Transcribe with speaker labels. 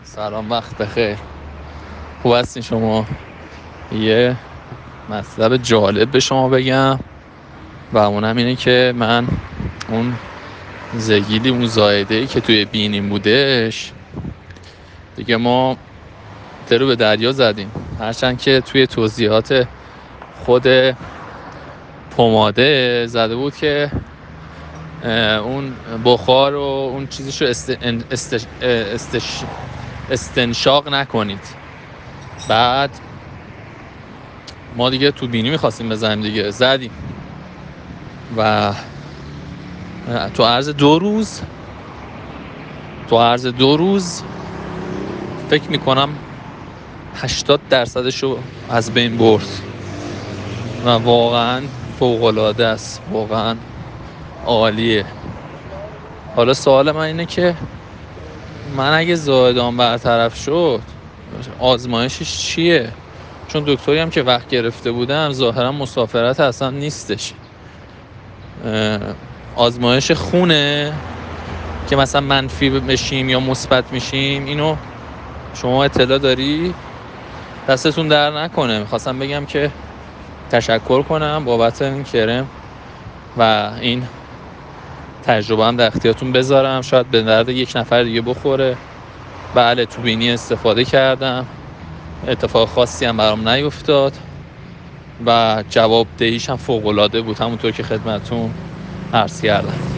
Speaker 1: سلام، وقت بخیر. خوب هستین شما؟ یه مطلب جالب به شما بگم و اونم اینه که من اون زگیلی، اون زایده‌ای که توی بینیم بودش دیگه، ما درو به دریا زدیم. هرچند که توی توضیحات خود پماده زده بود که اون بخار و اون چیزشو استنشاق نکنید. بعد ما دیگه تو بینی میخواستیم بزنیم دیگه، زدیم و تو عرض دو روز فکر میکنم 80% رو از بین برد و واقعا فوق‌العاده است، واقعا عالیه. حالا سوال من اینه که من اگه زایدان برطرف شد آزمایشش چیه؟ چون دکتری هم که وقت گرفته بودم ظاهرا مسافرت اصلا نیستش. آزمایش خونه که مثلا منفی بشیم یا مثبت میشیم، اینو شما اطلاع داری؟ دستتون در نکنه. میخواستم بگم که تشکر کنم بابت این کرم و این تجربه هم در اختیارتون بذارم، شاید به درد یک نفر دیگه بخوره. بله، تو بینی استفاده کردم، اتفاق خاصی هم برام نیفتاد و جواب دهیش هم فوق‌العاده بود، همونطور که خدمتتون عرض کردم.